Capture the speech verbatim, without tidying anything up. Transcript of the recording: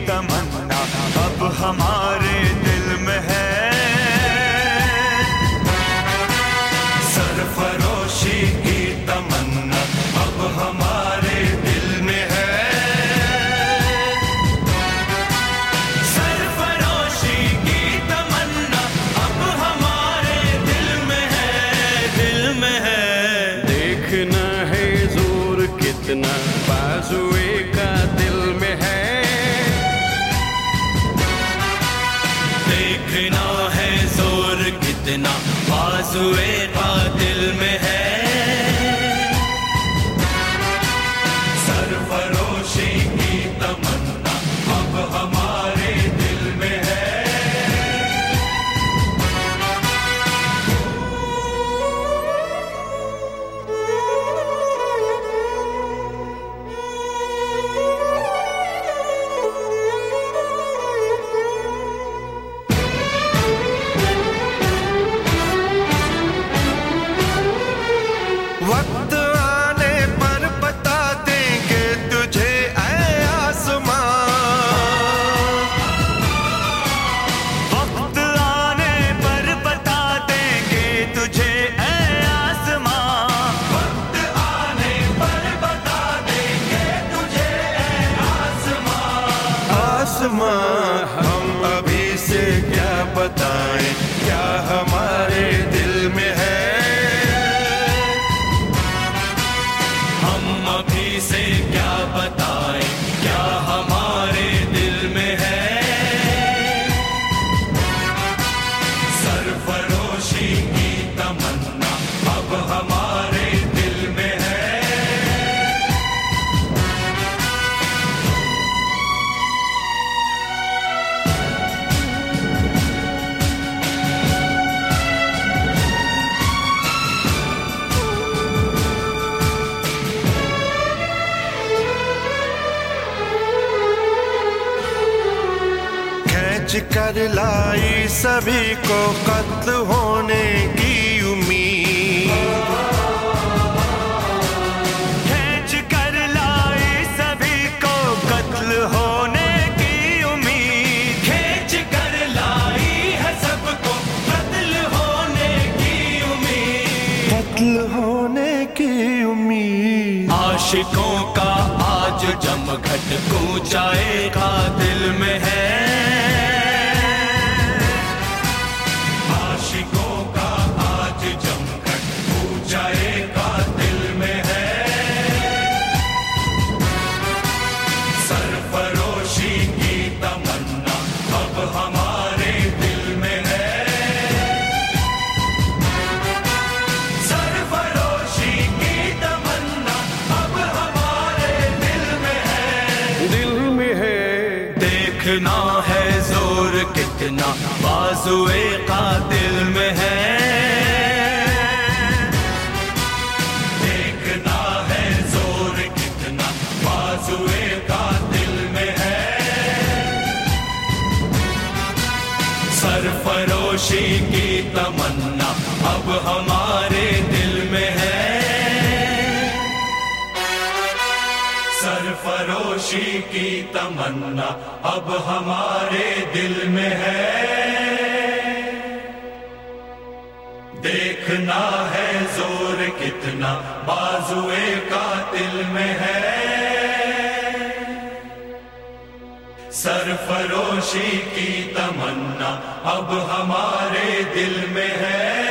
तमन्ना अब हमारे दिल में है। सरफरोशी की तमन्ना अब हमारे दिल में है। सरफरोशी की तमन्ना अब हमारे दिल में है, दिल में है। देखना है जोर कितना बाजुए का दिल में है। देखना है जोर कितना बाजुए का दिल में है। सरफरोशी की तमन्ना अब हमारे दिल में है। वक्त आने पर बता देंगे तुझे ऐ आसमां। वक्त आने पर बता देंगे तुझे ऐ आसमां। वक्त आने पर बता देंगे तुझे ऐ आसमां। आसमां हम अभी से क्या बताएं, क्या हमारे दिल में है। से क्या बताएं, क्या हमारे दिल में है। सरफरोशी की तमन्ना अब हमारे दिल में है। कर लाई सभी को कत्ल होने की उम्मीद। खींच कर लाई सभी को कत्ल होने की उम्मीद। खींच कर लाई है सबको कत्ल होने की उम्मीद। कत्ल होने की उम्मीद। आशिकों का आज जमघट कूचाए का दिल में है। देखना है जोर कितना बाजुए का दिल में है। देखना है जोर कितना बाजुए का दिल में है। सरफरोशी की तमन्ना अब हमारे दिल में है। सरफरोशी की तमन्ना अब हमारे दिल में है। देखना है जोर कितना बाजुए का दिल में है। सरफरोशी की तमन्ना अब हमारे दिल में है।